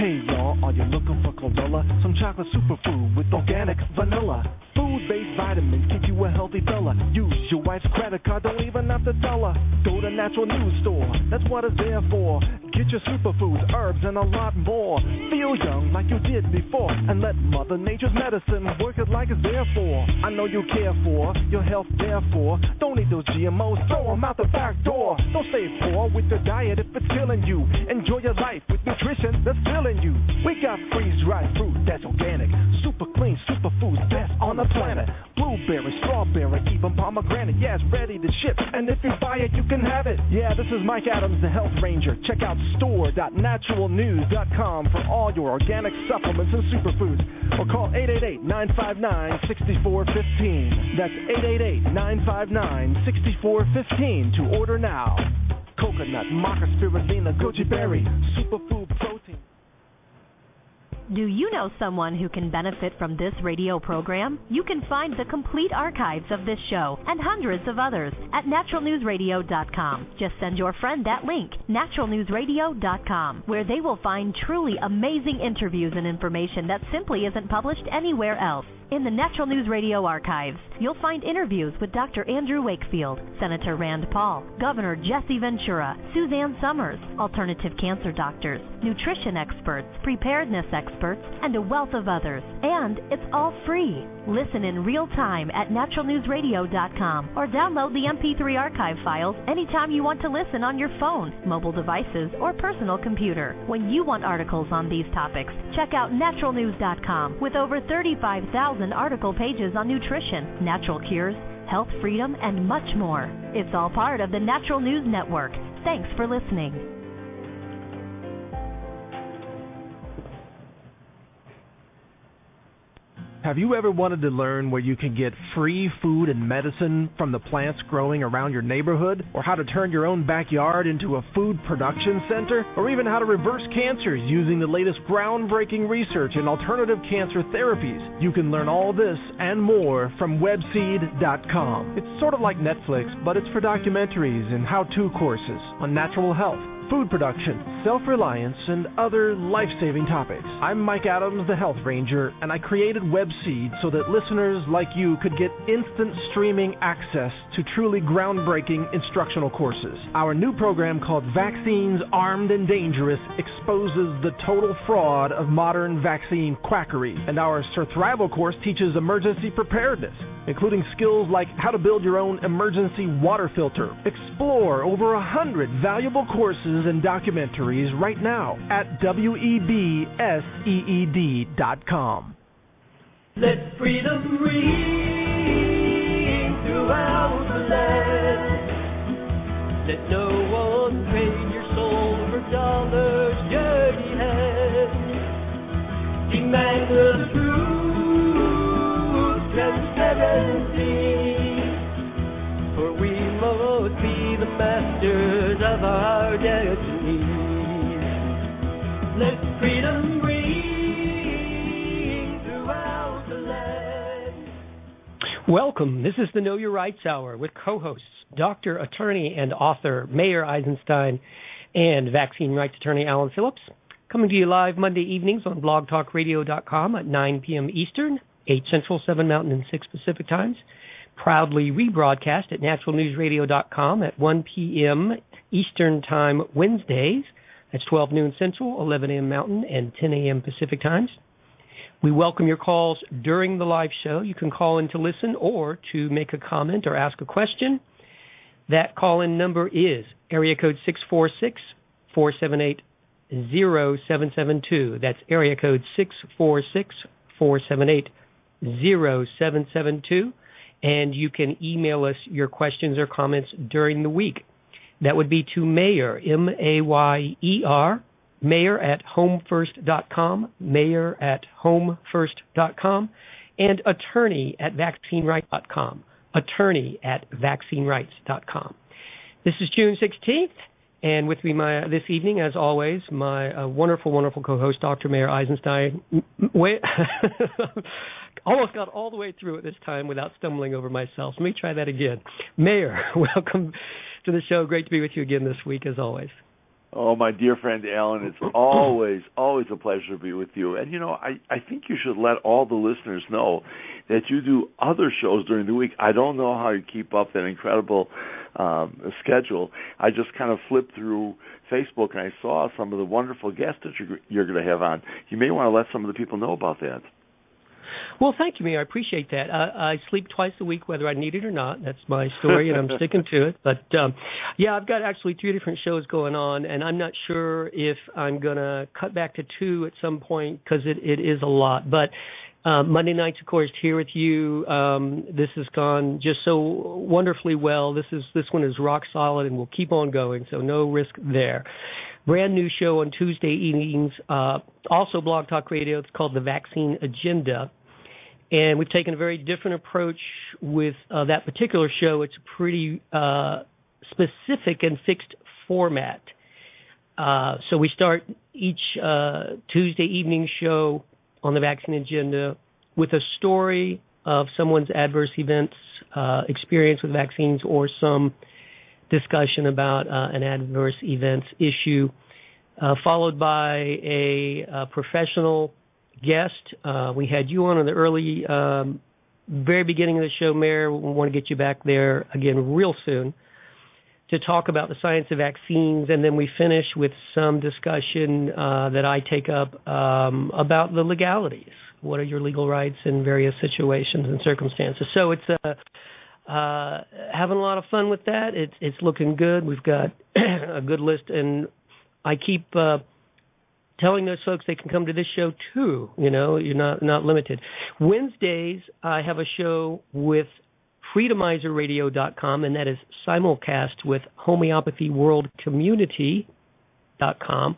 Hey y'all, are you looking for chlorella? Some chocolate superfood with organic vanilla. Food-based vitamins keep you a healthy fella. Use your wife's credit card, don't even have to tell her. Go to Natural News Store, that's what it's there for. Get your superfoods, herbs, and a lot more. Feel young like you did before, and let Mother Nature's medicine work it like it's there for. I know you care for your health, therefore. Don't eat those GMOs, throw them out the back door. Don't stay poor with your diet if it's killing you. Enjoy your life with nutrition that's filling you. We got freeze-dried fruit that's organic, super clean, superfoods, best on the planet. Blueberry, strawberry, even pomegranate. Yeah, it's ready to ship, and if you buy it, you can have it. Yeah, this is Mike Adams, the Health Ranger. Check out store.naturalnews.com for all your organic supplements and superfoods. Or call 888-959-6415. That's 888-959-6415 to order now. Coconut, maca, spirulina, goji berry, superfood protein. Do you know someone who can benefit from this radio program? You can find the complete archives of this show and hundreds of others at naturalnewsradio.com. Just send your friend that link, naturalnewsradio.com, where they will find truly amazing interviews and information that simply isn't published anywhere else. In the Natural News Radio archives, you'll find interviews with Dr. Andrew Wakefield, Senator Rand Paul, Governor Jesse Ventura, Suzanne Summers, alternative cancer doctors, nutrition experts, preparedness experts, and a wealth of others. And it's all free. Listen in real time at naturalnewsradio.com or download the MP3 archive files anytime you want to listen on your phone, mobile devices, or personal computer. When you want articles on these topics, check out naturalnews.com with over 35,000 article pages on nutrition, natural cures, health freedom, and much more. It's all part of the Natural News Network. Thanks for listening. Have you ever wanted to learn where you can get free food and medicine from the plants growing around your neighborhood? Or how to turn your own backyard into a food production center? Or even how to reverse cancers using the latest groundbreaking research in alternative cancer therapies? You can learn all this and more from webseed.com. It's sort of like Netflix, but it's for documentaries and how-to courses on natural health, food production, self-reliance, and other life-saving topics. I'm Mike Adams, the Health Ranger, and I created WebSeed so that listeners like you could get instant streaming access to truly groundbreaking instructional courses. Our new program called Vaccines Armed and Dangerous exposes the total fraud of modern vaccine quackery, and our survival course teaches emergency preparedness, including skills like how to build your own emergency water filter. Explore over 100 valuable courses and documentaries right now at webseed.com. Let freedom ring throughout the land. Let no one trade your soul for dollars, dirty hands. Demand the truth, transparency, for we must be the masters of our destiny. Let freedom ring throughout the land. Welcome. This is the Know Your Rights Hour with co-hosts Dr. Attorney and author Mayer Eisenstein and vaccine rights attorney Alan Phillips. Coming to you live Monday evenings on blogtalkradio.com at 9 p.m. Eastern, 8 Central, 7 Mountain, and 6 Pacific times. Proudly rebroadcast at naturalnewsradio.com at 1 p.m. Eastern Time Wednesdays. That's 12 noon Central, 11 a.m. Mountain, and 10 a.m. Pacific times. We welcome your calls during the live show. You can call in to listen or to make a comment or ask a question. That call-in number is area code 646-478-0772. That's area code 646-478-0772. And you can email us your questions or comments during the week. That would be to Mayer, M-A-Y-E-R, Mayer at homefirst.com, Mayer at homefirst.com, and attorney at vaccinerights.com, attorney at vaccinerights.com. This is June 16th, and with me this evening, as always, my wonderful, wonderful co-host, Dr. Mayer Eisenstein. Almost got all the way through it this time without stumbling over myself. Let me try that again. Mayer, welcome to the show. Great to be with you again this week, as always. Oh, my dear friend Alan, it's always a pleasure to be with you. And, I think you should let all the listeners know that you do other shows during the week. I don't know how you keep up that incredible schedule. I just kind of flipped through Facebook, and I saw some of the wonderful guests that you're going to have on. You may want to let some of the people know about that. Well, thank you, Mayor. I appreciate that. I sleep twice a week, whether I need it or not. That's my story, and I'm sticking to it. But, I've got actually 3 different shows going on, and I'm not sure if I'm going to cut back to 2 at some point because it is a lot. But Monday nights, of course, here with you. This has gone just so wonderfully well. This one is rock solid, and we'll keep on going, so no risk there. Brand new show on Tuesday evenings, also Blog Talk Radio. It's called The Vaccine Agenda. And we've taken a very different approach with that particular show. It's a pretty specific and fixed format. So we start each Tuesday evening show on The Vaccine Agenda with a story of someone's adverse events experience with vaccines or some discussion about an adverse events issue, followed by a professional guest. We had you on in the early, very beginning of the show, Mayor. We want to get you back there again real soon to talk about the science of vaccines, and then we finish with some discussion that I take up about the legalities. What are your legal rights in various situations and circumstances? So it's having a lot of fun with that. It's looking good. We've got a good list, and I keep telling those folks they can come to this show too. You're not limited. Wednesdays, I have a show with FreedomizerRadio.com, and that is simulcast with HomeopathyWorldCommunity.com.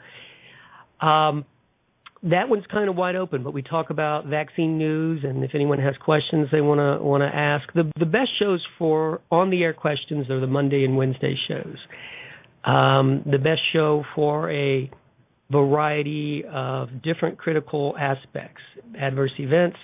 That one's kind of wide open, but we talk about vaccine news, and if anyone has questions they want to ask. The best shows for on-the-air questions are the Monday and Wednesday shows. The best show for a variety of different critical aspects, adverse events,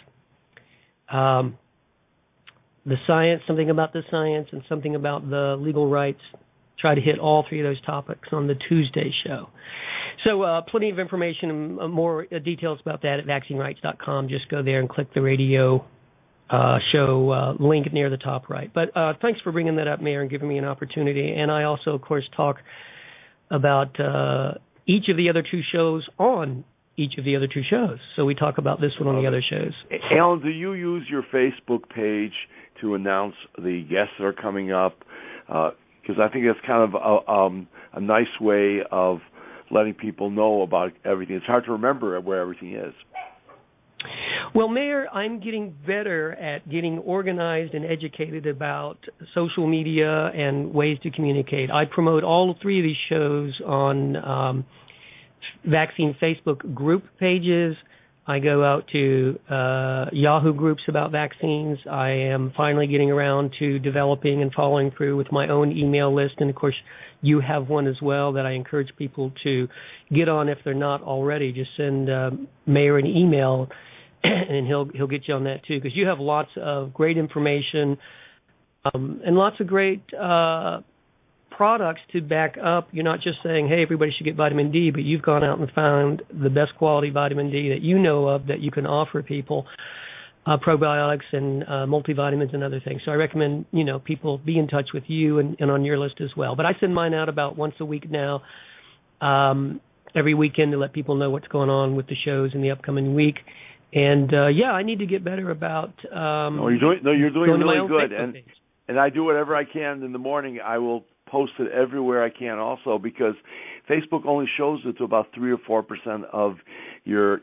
the science, something about the science, and something about the legal rights. Try to hit all 3 of those topics on the Tuesday show. So plenty of information and more details about that at vaccinerights.com. Just go there and click the radio show link near the top right. But thanks for bringing that up, Mayor, and giving me an opportunity. And I also, of course, talk about each of the other 2 shows on each of the other 2 shows. So we talk about this one on the other shows. Alan, do you use your Facebook page to announce the guests that are coming up? Because I think that's kind of a nice way of letting people know about everything. It's hard to remember where everything is. Well, Mayor, I'm getting better at getting organized and educated about social media and ways to communicate. I promote all 3 of these shows on vaccine Facebook group pages. I go out to Yahoo groups about vaccines. I am finally getting around to developing and following through with my own email list. And, of course, you have one as well that I encourage people to get on if they're not already. Just send Mayor an email, and he'll get you on that, too, because you have lots of great information and lots of great products to back up. You're not just saying, hey, everybody should get vitamin D, but you've gone out and found the best quality vitamin D that you know of that you can offer people, probiotics and multivitamins and other things. So I recommend, people be in touch with you and on your list as well. But I send mine out about once a week now, every weekend, to let people know what's going on with the shows in the upcoming week. And, I need to get better about you're doing really good. And I do whatever I can in the morning. I will post it everywhere I can also, because Facebook only shows it to about 3 or 4% of your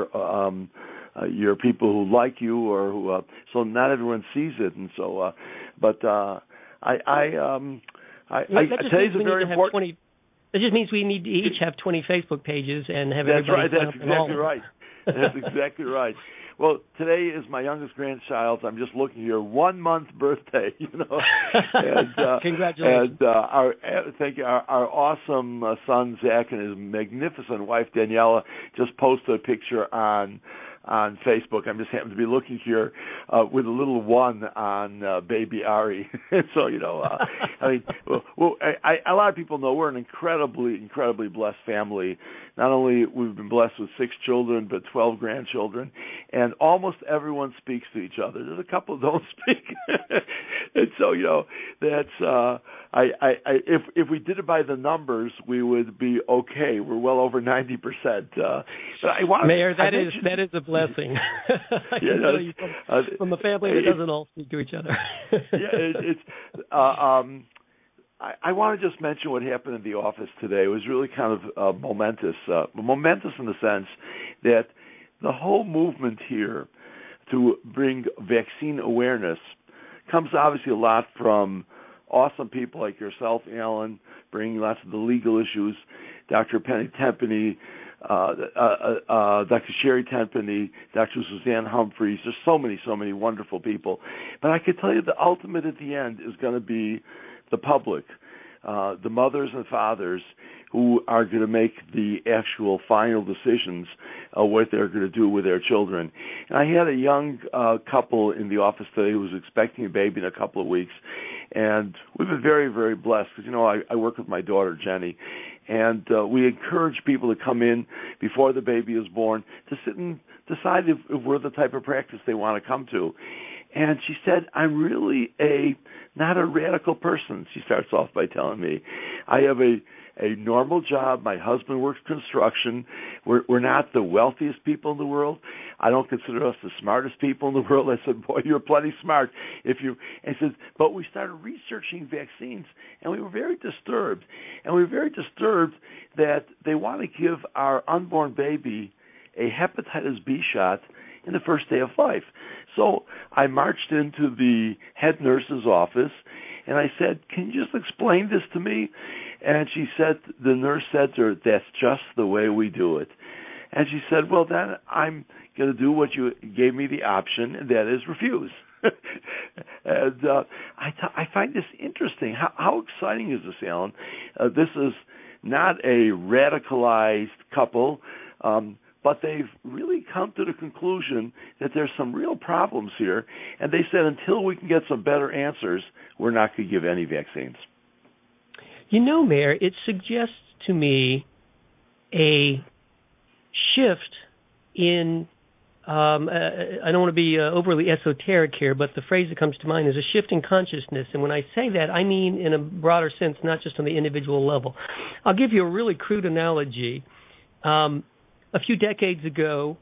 people who like you, or who so not everyone sees it. And so today's a very important. It just means we need to each have 20 Facebook pages and have everybody. That's exactly right. That's exactly right. Well, today is my youngest grandchild's, I'm just looking here, 1-month birthday, And, congratulations. And thank you. Our awesome son, Zach, and his magnificent wife, Daniela, just posted a picture on on Facebook. I'm just happen to be looking here with a little one on baby Ari. So, I mean, a lot of people know we're an incredibly blessed family. Not only we've been blessed with 6 children, but 12 grandchildren, and almost everyone speaks to each other. There's a couple who don't speak, and so that's if we did it by the numbers, we would be okay. We're well over 90%. Mayor, that is a blessing. I can tell you from a family that doesn't all speak to each other. I want to just mention what happened in the office today. It was really kind of momentous in the sense that the whole movement here to bring vaccine awareness comes obviously a lot from awesome people like yourself, Alan, bringing lots of the legal issues, Dr. Penny Tenpenny, Dr. Sherry Tenpenny, Dr. Suzanne Humphreys. There's so many wonderful people. But I can tell you the ultimate at the end is going to be the public, the mothers and fathers who are going to make the actual final decisions of what they're going to do with their children. And I had a young couple in the office today who was expecting a baby in a couple of weeks, and we've been very, very blessed because, I work with my daughter, Jenny, and we encourage people to come in before the baby is born to sit and decide if we're the type of practice they want to come to. And she said, I'm really not a radical person, she starts off by telling me. I have a normal job. My husband works construction. We're not the wealthiest people in the world. I don't consider us the smartest people in the world. I said, boy, you're plenty smart. And he says, but we started researching vaccines, and we were very disturbed. And we were very disturbed that they want to give our unborn baby a hepatitis B shot in the first day of life. So I marched into the head nurse's office, and I said, can you just explain this to me? And the nurse said to her, that's just the way we do it. And she said, well, then I'm going to do what you gave me the option, and that is refuse. And I find this interesting. How exciting is this, Alan? This is not a radicalized couple, but they've really come to the conclusion that there's some real problems here. And they said until we can get some better answers, we're not going to give any vaccines. Mayor, it suggests to me a shift in, I don't want to be overly esoteric here, but the phrase that comes to mind is a shift in consciousness. And when I say that, I mean in a broader sense, not just on the individual level. I'll give you a really crude analogy. A few decades ago,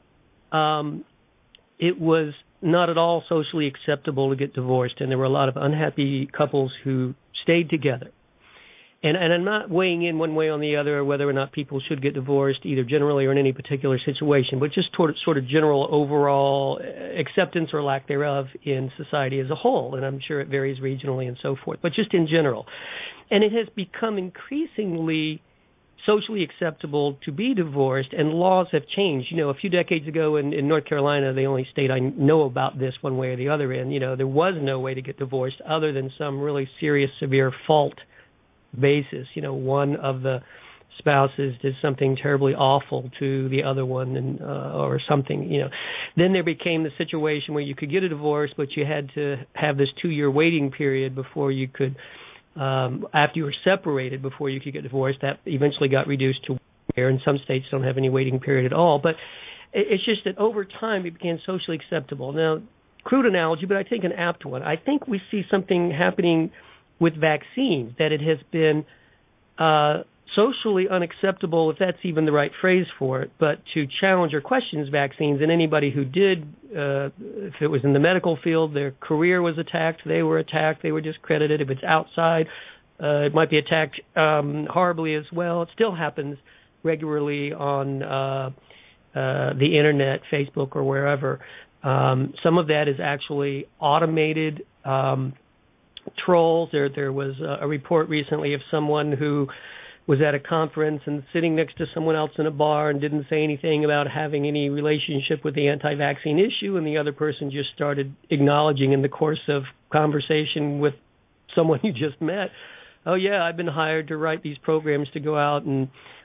it was not at all socially acceptable to get divorced, and there were a lot of unhappy couples who stayed together. And I'm not weighing in one way or the other whether or not people should get divorced, either generally or in any particular situation, but just sort of general overall acceptance or lack thereof in society as a whole. And I'm sure it varies regionally and so forth, but just in general. And it has become increasingly socially acceptable to be divorced, and laws have changed. A few decades ago in North Carolina, the only state I know about this one way or the other in, there was no way to get divorced other than some really serious, severe fault basis. One of the spouses did something terribly awful to the other one, and or something. Then there became the situation where you could get a divorce, but you had to have this 2-year waiting period before you could. After you were separated, before you could get divorced. That eventually got reduced to 1 year, and some states don't have any waiting period at all. But it's just that over time it became socially acceptable. Now, crude analogy, but I think an apt one. I think we see something happening with vaccines, that it has been socially unacceptable, if that's even the right phrase for it, but to challenge or question vaccines. And anybody who did, if it was in the medical field, their career was attacked, they were discredited. If it's outside, it might be attacked horribly as well. It still happens regularly on the internet, Facebook, or wherever. Some of that is actually automated trolls. There was a report recently of someone who was at a conference and sitting next to someone else in a bar and didn't say anything about having any relationship with the anti-vaccine issue, and the other person just started acknowledging in the course of conversation with someone you just met, oh yeah, I've been hired to write these programs to go out and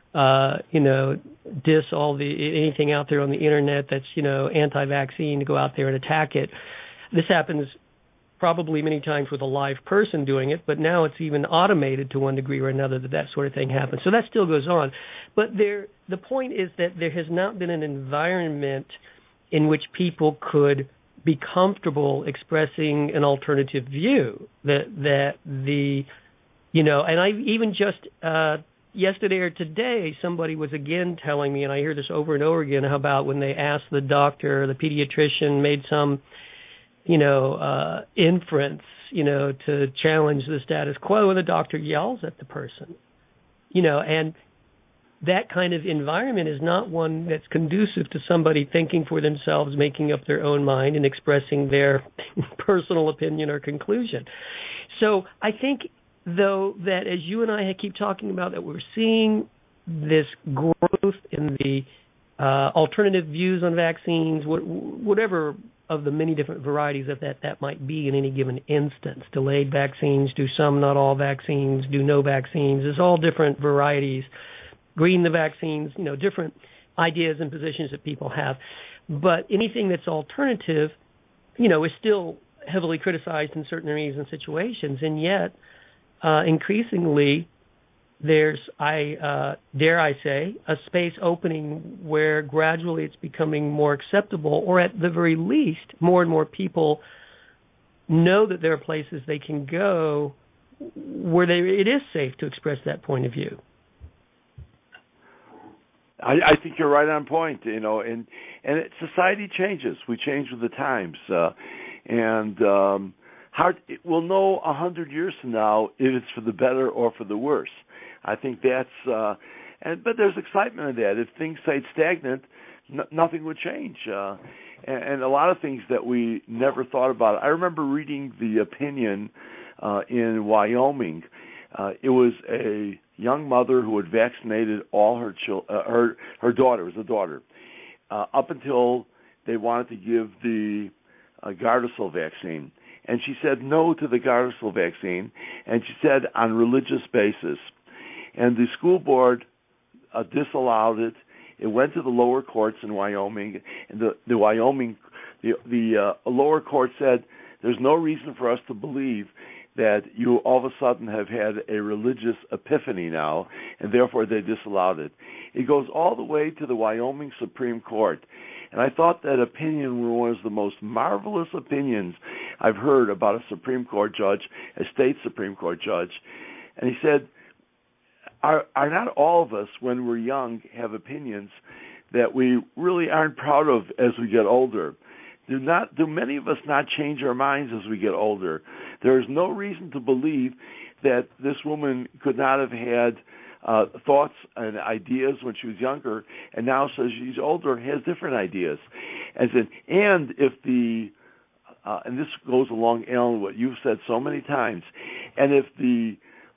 diss anything out there on the internet that's, anti-vaccine, to go out there and attack it. This happens probably many times with a live person doing it, but now it's even automated to one degree or another that sort of thing happens. So that still goes on. But the point is that there has not been an environment in which people could be comfortable expressing an alternative view. And I even just yesterday or today, somebody was again telling me, and I hear this over and over again, about when they asked the doctor, the pediatrician made some, inference, to challenge the status quo, and the doctor yells at the person, and that kind of environment is not one that's conducive to somebody thinking for themselves, making up their own mind, and expressing their personal opinion or conclusion. So I think, though, that as you and I keep talking about, that we're seeing this growth in the alternative views on vaccines, whatever of the many different varieties of that might be in any given instance. Delayed vaccines, do some, not all vaccines, do no vaccines. There's all different varieties. Green the vaccines, different ideas and positions that people have. But anything that's alternative, is still heavily criticized in certain areas and situations. And yet, increasingly, there's, dare I say, a space opening where gradually it's becoming more acceptable, or at the very least, more and more people know that there are places they can go where it is safe to express that point of view. I think you're right on point, and society changes. We change with the times, we'll know 100 years from now if it's for the better or for the worse. I think that's, but there's excitement in that. If things stayed stagnant, nothing would change, and a lot of things that we never thought about. I remember reading the opinion in Wyoming. It was a young mother who had vaccinated all her her daughter, it was a daughter, up until they wanted to give the Gardasil vaccine. And she said no to the Gardasil vaccine, and she said on religious basis. And the school board disallowed it. It went to the lower courts in Wyoming, and the lower court said there's no reason for us to believe that you all of a sudden have had a religious epiphany now, and therefore they disallowed it. It goes all the way to the Wyoming Supreme Court. And I thought that opinion was the most marvelous opinions I've heard about a Supreme Court judge, a state Supreme Court judge. And he said, are not all of us, when we're young, have opinions that we really aren't proud of as we get older? Do many of us not change our minds as we get older? There is no reason to believe that this woman could not have had thoughts and ideas when she was younger, and now, so she's older, has different ideas. And if and this goes along, Alan, what you've said so many times, and if the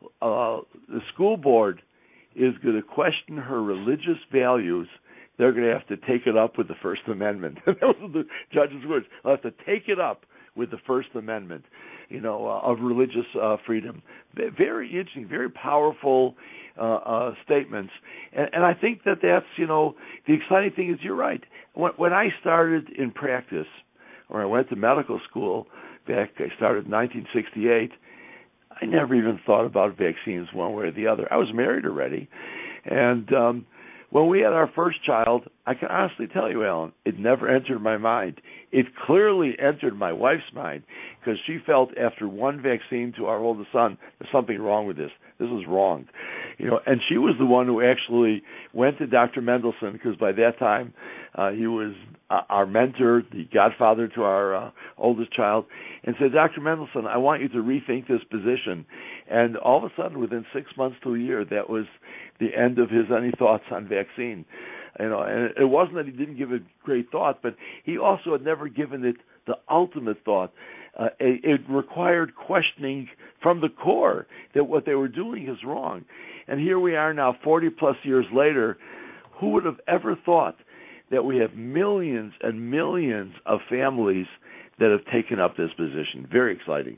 school board is going to question her religious values, they're going to have to take it up with the First Amendment. Those are the judge's words. They'll have to take it up with the First Amendment, of religious freedom. Very interesting, very powerful statements. And I think that's, the exciting thing is, you're right. When I started in practice, or I went to medical school I started in 1968, I never even thought about vaccines one way or the other. I was married already. And when we had our first child, I can honestly tell you, Alan, it never entered my mind. It clearly entered my wife's mind, because she felt after one vaccine to our oldest son, there's something wrong with this. This is wrong. And she was the one who actually went to Dr. Mendelson, because by that time he was our mentor, the godfather to our oldest child, and said, Dr. Mendelson, I want you to rethink this position. And all of a sudden, within 6 months to a year, that was the end of his any thoughts on vaccine. And it wasn't that he didn't give it great thought, but he also had never given it the ultimate thought. It required questioning from the core that what they were doing is wrong. And here we are now, 40-plus years later. Who would have ever thought that we have millions and millions of families that have taken up this position? Very exciting.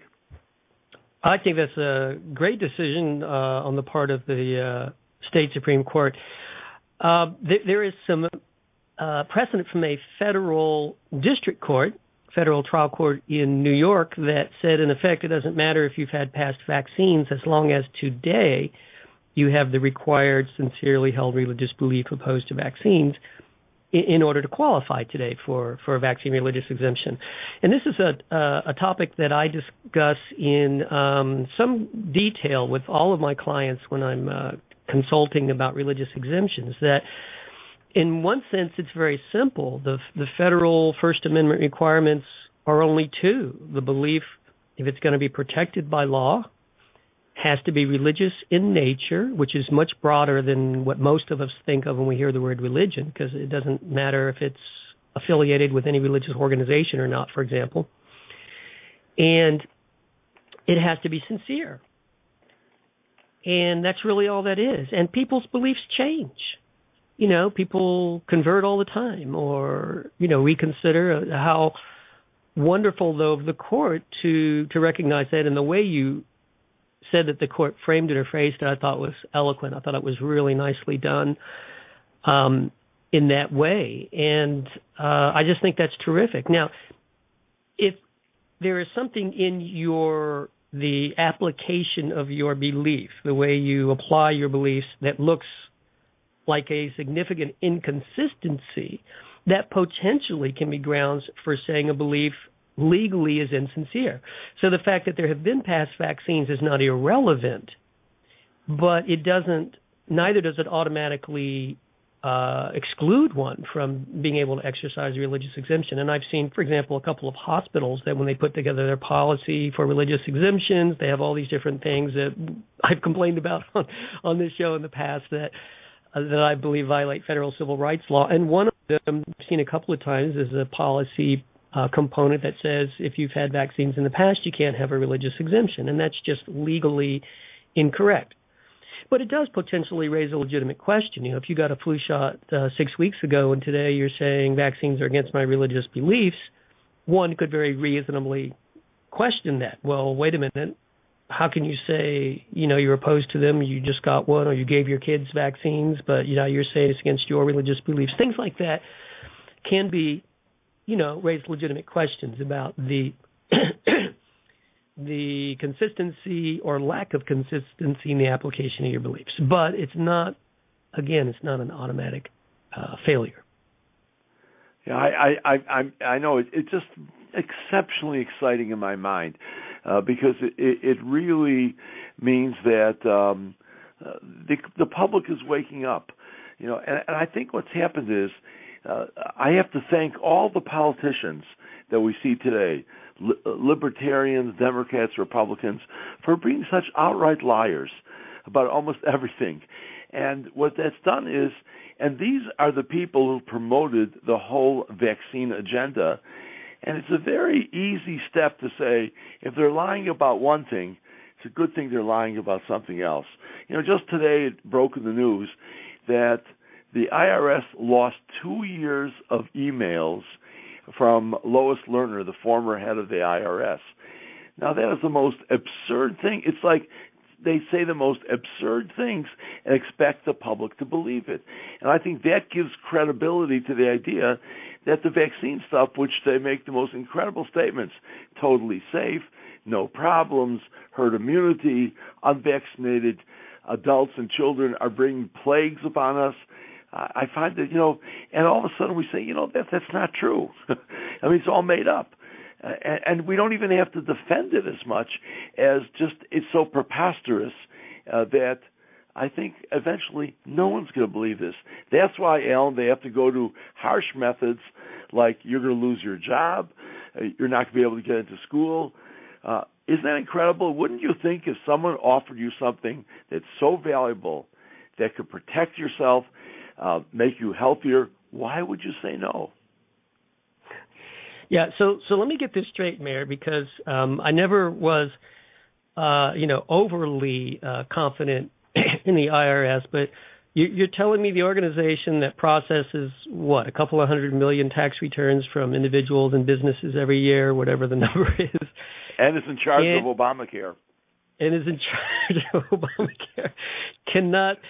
I think that's a great decision on the part of the state Supreme Court. There is some precedent from a federal district court, federal trial court in New York, that said, in effect, it doesn't matter if you've had past vaccines as long as today you have the required sincerely held religious belief opposed to vaccines in order to qualify today for a vaccine religious exemption. And this is a topic that I discuss in some detail with all of my clients when I'm consulting about religious exemptions, that in one sense it's very simple. The federal First Amendment requirements are only two. The belief, if it's going to be protected by law, has to be religious in nature, which is much broader than what most of us think of when we hear the word religion, because it doesn't matter if it's affiliated with any religious organization or not, for example. And it has to be sincere. And that's really all that is. And people's beliefs change. You know, people convert all the time, or, you know, reconsider. How wonderful, though, of the court to recognize that. And the way you said that the court framed it or phrased it, I thought was eloquent. I thought it was really nicely done in that way. And I just think that's terrific. Now, if there is something in the application of your belief, the way you apply your beliefs, that looks like a significant inconsistency, that potentially can be grounds for saying a belief legally is insincere. So the fact that there have been past vaccines is not irrelevant, but neither does it automatically exclude one from being able to exercise a religious exemption. And I've seen, for example, a couple of hospitals that when they put together their policy for religious exemptions, they have all these different things that I've complained about on this show in the past that I believe violate federal civil rights law. And one of them I've seen a couple of times is a policy component that says if you've had vaccines in the past, you can't have a religious exemption, and that's just legally incorrect. But it does potentially raise a legitimate question. You know, if you got a flu shot 6 weeks ago and today you're saying vaccines are against my religious beliefs, one could very reasonably question that. Well, wait a minute. How can you say, you know, you're opposed to them, you just got one, or you gave your kids vaccines, but, you know, you're saying it's against your religious beliefs? Things like that can be, you know, raise legitimate questions about the the consistency or lack of consistency in the application of your beliefs. But it's not, again, it's not an automatic failure. Yeah, I know it's just exceptionally exciting in my mind because it really means that the public is waking up. You know, and I think what's happened is I have to thank all the politicians that we see today, libertarians, Democrats, Republicans, for being such outright liars about almost everything. And what that's done is, and these are the people who promoted the whole vaccine agenda, and it's a very easy step to say, if they're lying about one thing, it's a good thing they're lying about something else. You know, just today it broke in the news that the IRS lost 2 years of emails from Lois Lerner, the former head of the IRS. Now, that is the most absurd thing. It's like they say the most absurd things and expect the public to believe it. And I think that gives credibility to the idea that the vaccine stuff, which they make the most incredible statements, totally safe, no problems, herd immunity, unvaccinated adults and children are bringing plagues upon us. I find that, you know, and all of a sudden we say, you know, that's not true. I mean, it's all made up. And we don't even have to defend it as much as just it's so preposterous that I think eventually no one's going to believe this. That's why, Alan, they have to go to harsh methods like you're going to lose your job, you're not going to be able to get into school. Isn't that incredible? Wouldn't you think if someone offered you something that's so valuable that could protect yourself, make you healthier, why would you say no? Yeah, so let me get this straight, Mayor, because I never was, overly confident in the IRS, but you're telling me the organization that processes, a couple of 100 million tax returns from individuals and businesses every year, whatever the number is. And is in charge of Obamacare. And is in charge of Obamacare, cannot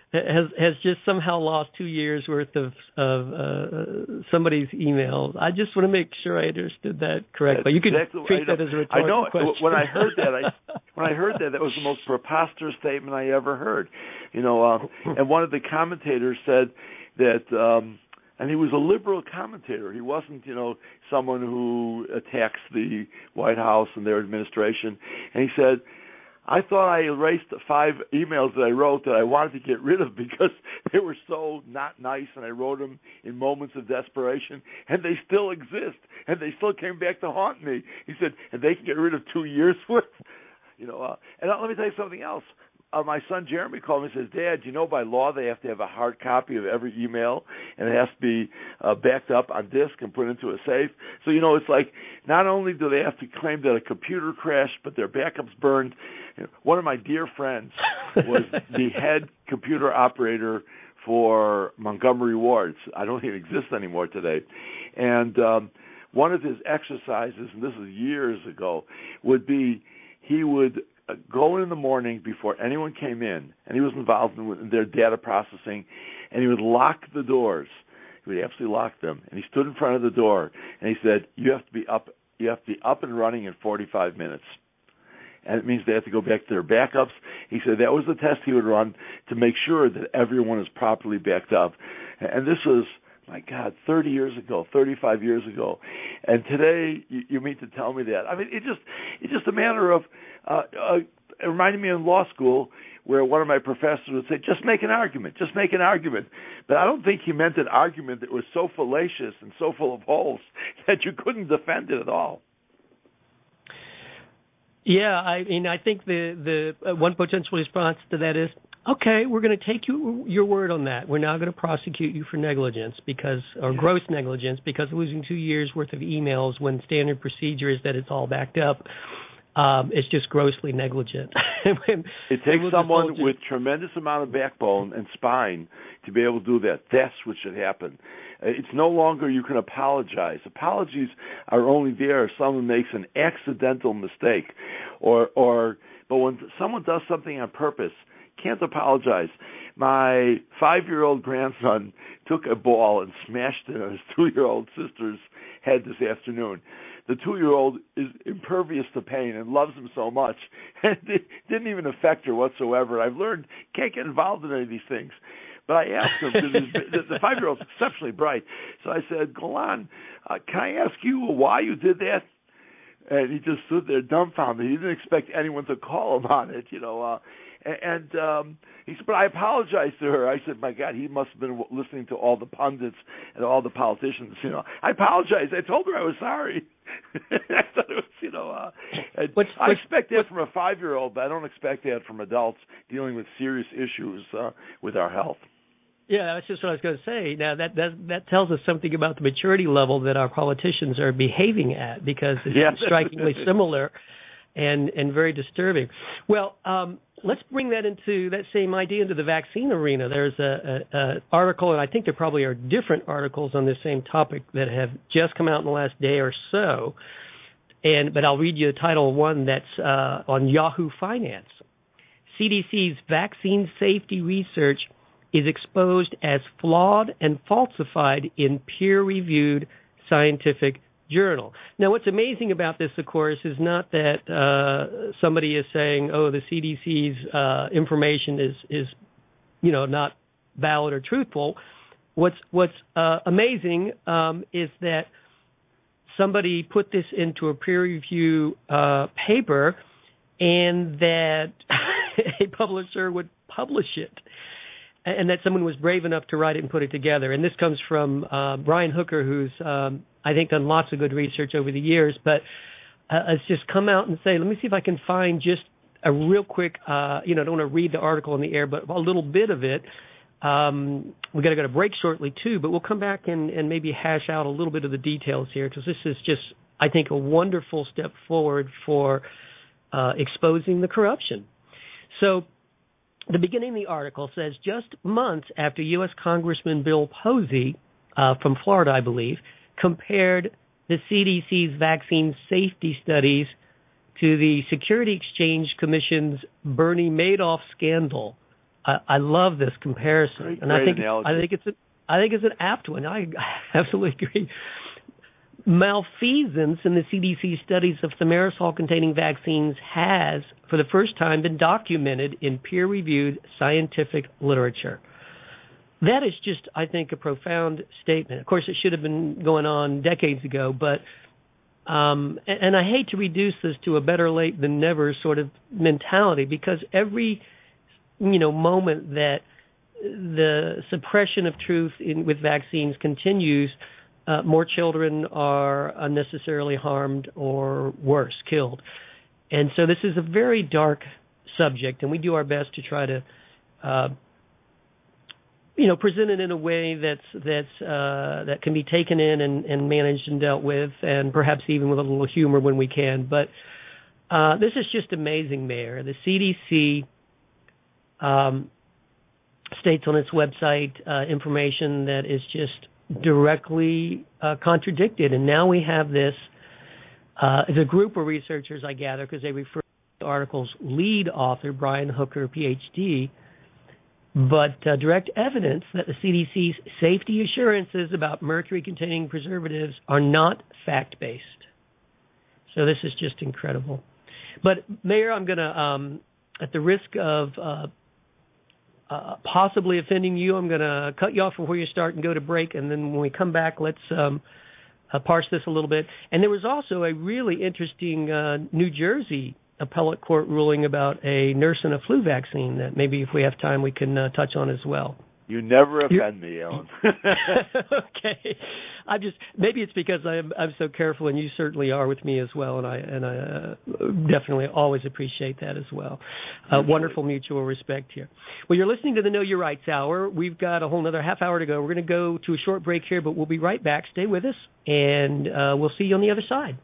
has just somehow lost 2 years worth of somebody's emails. I just want to make sure I understood that correctly. You can treat that as a rhetorical question. When I heard that, that was the most preposterous statement I ever heard. And one of the commentators said that, and he was a liberal commentator. He wasn't, someone who attacks the White House and their administration. And he said, I thought I erased 5 emails that I wrote that I wanted to get rid of because they were so not nice, and I wrote them in moments of desperation, and they still exist, and they still came back to haunt me. He said, and they can get rid of 2 years worth. And let me tell you something else. My son Jeremy called me and says, Dad, by law they have to have a hard copy of every email, and it has to be backed up on disk and put into a safe. So, it's like not only do they have to claim that a computer crashed, but their backup's burned. One of my dear friends was the head computer operator for Montgomery Wards. I don't think it exists anymore today. And one of his exercises, and this is years ago, would be he would go in the morning before anyone came in, and he was involved in their data processing, and he would lock the doors. He would absolutely lock them. And he stood in front of the door, and he said, you have to be up and running in 45 minutes. And it means they have to go back to their backups. He said that was the test he would run to make sure that everyone is properly backed up. And this was, my God, 30 years ago, 35 years ago. And today, you mean to tell me that? I mean, it's just a matter of, it reminded me in law school where one of my professors would say, just make an argument. But I don't think he meant an argument that was so fallacious and so full of holes that you couldn't defend it at all. Yeah, I think the one potential response to that is, okay, we're going to take your word on that. We're not going to prosecute you for negligence or gross negligence because losing 2 years worth of emails when standard procedure is that it's all backed up. It's just grossly negligent. It takes someone with tremendous amount of backbone and spine to be able to do that. That's what should happen. It's no longer you can apologize. Apologies are only there if someone makes an accidental mistake, but when someone does something on purpose, can't apologize. My 5-year-old grandson took a ball and smashed it on his 2-year-old sister's head this afternoon. The 2-year-old is impervious to pain and loves him so much, and it didn't even affect her whatsoever. I've learned can't get involved in any of these things. But I asked him, because the 5-year-old's exceptionally bright. So I said, Golan, can I ask you why you did that? And he just stood there dumbfounded. He didn't expect anyone to call him on it, And he said, but I apologized to her. I said, my God, he must have been listening to all the pundits and all the politicians. I apologized. I told her I was sorry. I thought it was, I expect that from a 5-year-old, but I don't expect that from adults dealing with serious issues with our health. Yeah, that's just what I was going to say. Now, that tells us something about the maturity level that our politicians are behaving at, because it's strikingly similar and very disturbing. Well, let's bring that into that same idea into the vaccine arena. There's an article, and I think there probably are different articles on this same topic that have just come out in the last day or so. But I'll read you the title of one that's on Yahoo Finance. CDC's vaccine safety research is exposed as flawed and falsified in peer-reviewed scientific journal. Now, what's amazing about this, of course, is not that somebody is saying, "Oh, the CDC's information is not valid or truthful." What's amazing is that somebody put this into a peer review paper, and that a publisher would publish it, and that someone was brave enough to write it and put it together. And this comes from Brian Hooker, who's I think done lots of good research over the years, but has just come out and say, let me see if I can find just a real quick, I don't want to read the article on the air, but a little bit of it. We've got to go to break shortly, too, but we'll come back and maybe hash out a little bit of the details here, because this is just, I think, a wonderful step forward for exposing the corruption. So the beginning of the article says, just months after U.S. Congressman Bill Posey from Florida, I believe, compared the CDC's vaccine safety studies to the Security Exchange Commission's Bernie Madoff scandal, I love this comparison, and I think it's an apt one. I absolutely agree. Malfeasance in the CDC studies of thimerosal-containing vaccines has, for the first time, been documented in peer-reviewed scientific literature. That is just, I think, a profound statement. Of course, it should have been going on decades ago, but and I hate to reduce this to a better late than never sort of mentality, because every moment that the suppression of truth with vaccines continues, more children are unnecessarily harmed or worse, killed. And so this is a very dark subject, and we do our best to try to present it in a way that can be taken in and managed and dealt with, and perhaps even with a little humor when we can. But this is just amazing, Mayor. The CDC states on its website information that is just directly contradicted, and now we have this as a group of researchers, I gather, because they refer to the article's lead author, Brian Hooker, Ph.D., but direct evidence that the CDC's safety assurances about mercury-containing preservatives are not fact-based. So this is just incredible. But, Mayor, I'm going to, at the risk of possibly offending you, I'm going to cut you off before you start and go to break, and then when we come back, let's parse this a little bit. And there was also a really interesting New Jersey appellate court ruling about a nurse and a flu vaccine that maybe if we have time we can touch on as well. You never offend me, Alan. Okay, maybe it's because I'm so careful, and you certainly are with me as well, and I definitely always appreciate that as well. Wonderful mutual respect here. Well, you're listening to the Know Your Rights Hour. We've got a whole another half hour to go. We're going to go to a short break here, but we'll be right back. Stay with us, and we'll see you on the other side.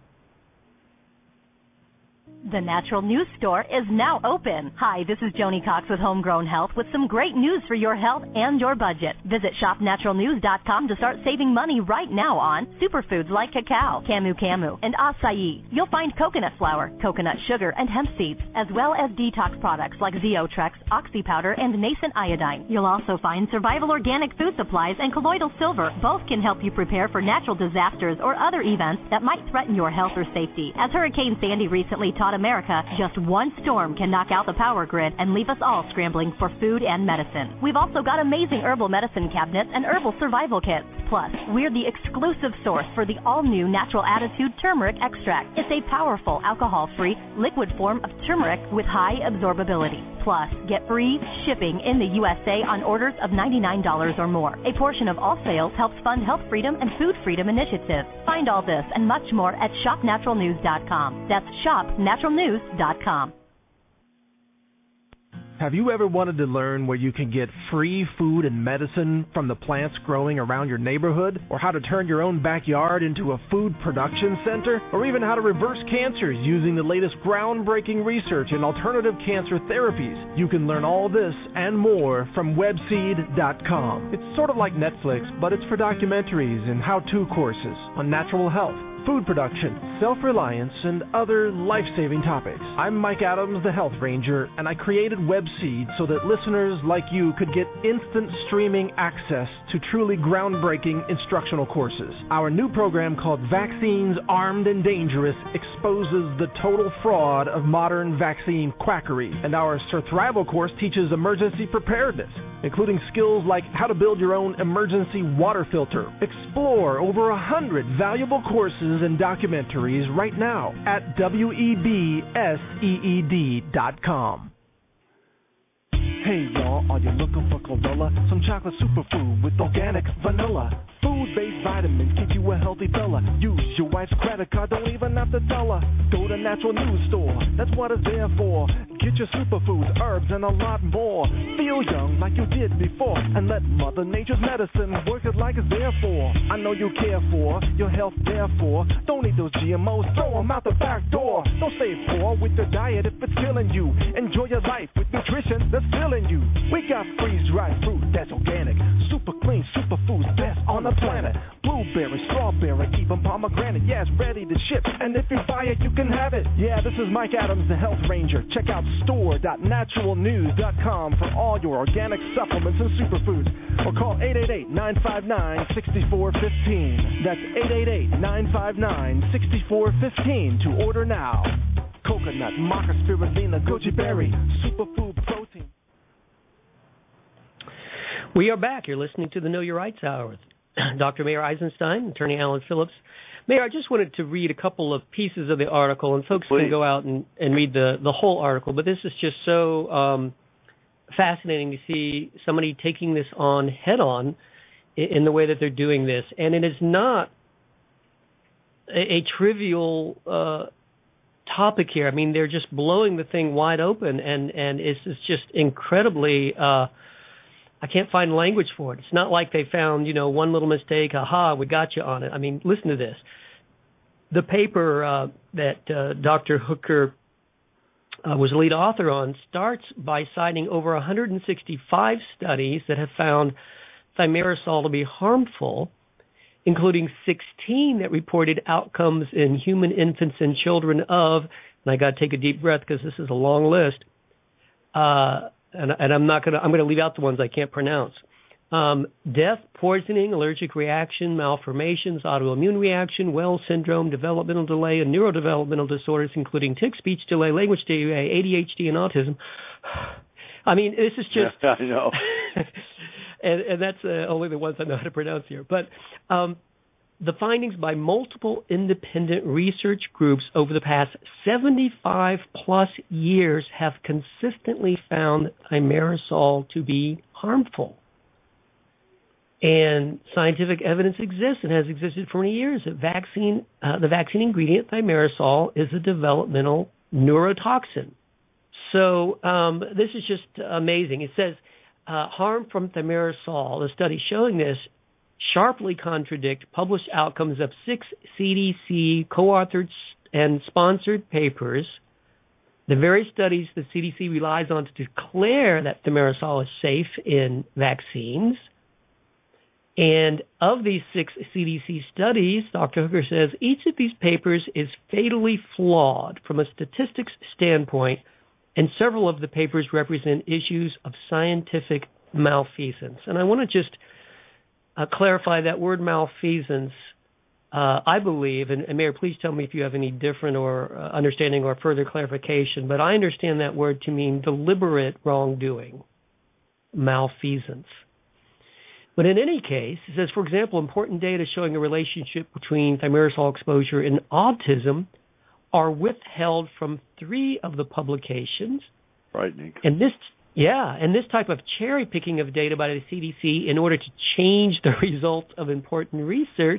The Natural News Store is now open. Hi, this is Joni Cox with Homegrown Health with some great news for your health and your budget. Visit shopnaturalnews.com to start saving money right now on superfoods like cacao, camu camu, and acai. You'll find coconut flour, coconut sugar, and hemp seeds, as well as detox products like Zeotrex, Oxy powder, and nascent iodine. You'll also find survival organic food supplies and colloidal silver. Both can help you prepare for natural disasters or other events that might threaten your health or safety. As Hurricane Sandy recently taught America, just one storm can knock out the power grid and leave us all scrambling for food and medicine. We've also got amazing herbal medicine cabinets and herbal survival kits. Plus, we're the exclusive source for the all-new Natural Attitude Turmeric Extract. It's a powerful alcohol-free liquid form of turmeric with high absorbability. Plus, get free shipping in the USA on orders of $99 or more. A portion of all sales helps fund health freedom and food freedom initiatives. Find all this and much more at shopnaturalnews.com. That's shopnaturalnews.com. Have you ever wanted to learn where you can get free food and medicine from the plants growing around your neighborhood? Or how to turn your own backyard into a food production center? Or even how to reverse cancers using the latest groundbreaking research in alternative cancer therapies? You can learn all this and more from webseed.com. It's sort of like Netflix, but it's for documentaries and how-to courses on natural health, food production, self-reliance, and other life-saving topics. I'm Mike Adams, the Health Ranger, and I created WebSeed so that listeners like you could get instant streaming access to truly groundbreaking instructional courses. Our new program called Vaccines Armed and Dangerous exposes the total fraud of modern vaccine quackery, and our Surthrival course teaches emergency preparedness, including skills like how to build your own emergency water filter. Explore over 100 valuable courses and documentaries right now at webseed.com. Hey y'all, are you looking for chlorella? Some chocolate superfood with organic vanilla. Food-based vitamins keep you a healthy fella. Use your wife's credit card, don't even have to tell her. Go to Natural News Store, that's what it's there for. Get your superfoods, herbs, and a lot more. Feel young like you did before, and let Mother Nature's medicine work it like it's there for. I know you care for your health, therefore. Don't eat those GMOs, throw them out the back door. Don't stay poor with your diet if it's killing you. Enjoy your life with nutrition that's filling you. We got freeze-dried fruit that's organic, super clean superfoods, best on the planet. Blueberry, strawberry, even pomegranate. Yeah, it's ready to ship, and if you buy it, you can have it. Yeah, this is Mike Adams, the Health Ranger. Check out store.naturalnews.com for all your organic supplements and superfoods. Or call 888-959-6415. That's 888-959-6415 to order now. Coconut, maca, spirulina, goji berry, superfood protein. We are back. You're listening to the Know Your Rights Hour with Dr. Mayer Eisenstein, Attorney Alan Phillips. Mayor, I just wanted to read a couple of pieces of the article, and folks can go out and read the whole article, but this is just so fascinating to see somebody taking this on head-on in the way that they're doing this. And it is not a trivial topic here. I mean, they're just blowing the thing wide open, and it's just incredibly I can't find language for it. It's not like they found, one little mistake, aha, we got you on it. I mean, listen to this. The paper that Dr. Hooker was lead author on starts by citing over 165 studies that have found thimerosal to be harmful, including 16 that reported outcomes in human infants and children of, and I got to take a deep breath because this is a long list, and I'm going to leave out the ones I can't pronounce. Death, poisoning, allergic reaction, malformations, autoimmune reaction, Wells syndrome, developmental delay, and neurodevelopmental disorders, including tick, speech delay, language delay, ADHD, and autism. I mean, this is just... I know. and that's only the ones I know how to pronounce here. But the findings by multiple independent research groups over the past 75-plus years have consistently found thimerosal to be harmful. And scientific evidence exists and has existed for many years that the vaccine ingredient thimerosal is a developmental neurotoxin. So this is just amazing. It says harm from thimerosal, the study showing this, sharply contradict published outcomes of 6 CDC co-authored and sponsored papers. The very studies the CDC relies on to declare that thimerosal is safe in vaccines. And of these 6 CDC studies, Dr. Hooker says, each of these papers is fatally flawed from a statistics standpoint, and several of the papers represent issues of scientific malfeasance. And I want to just clarify that word malfeasance. I believe, and Mayor, please tell me if you have any different or understanding or further clarification, but I understand that word to mean deliberate wrongdoing, malfeasance. But in any case, it says, for example, important data showing a relationship between thimerosal exposure and autism are withheld from 3 of the publications. Frightening. And this type of cherry picking of data by the CDC in order to change the results of important research